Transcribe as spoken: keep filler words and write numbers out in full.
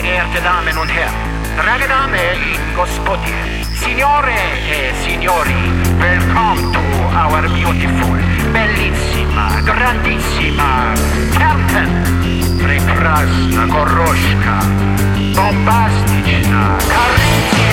geehrte Damen und Herren, drage Dame in Gospodje, Signore e signori, welcome to our beautiful, bellissima, grandissima, Kärnten, прекрасна, горошка, бомбастична,